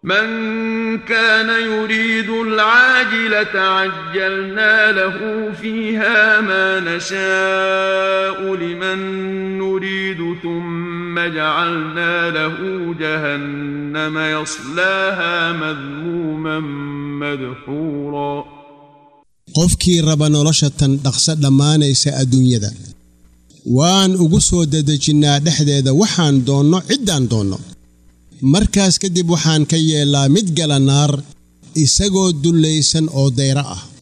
من كان يريد العاجلة عجلنا له فيها ما نشاء لمن نريد ثم جعلنا له جهنم يصلاها مذموما مدحورا qofkii raba nolosha tan dhaqso dhamaanaysa adduunyada waan ugu soo dadajinaa dhexdeeda waxaan doonno cidaan doonno markaas kadib waxaan ka yeelaa mid gala naar isagoo dulaysan oo dayra ah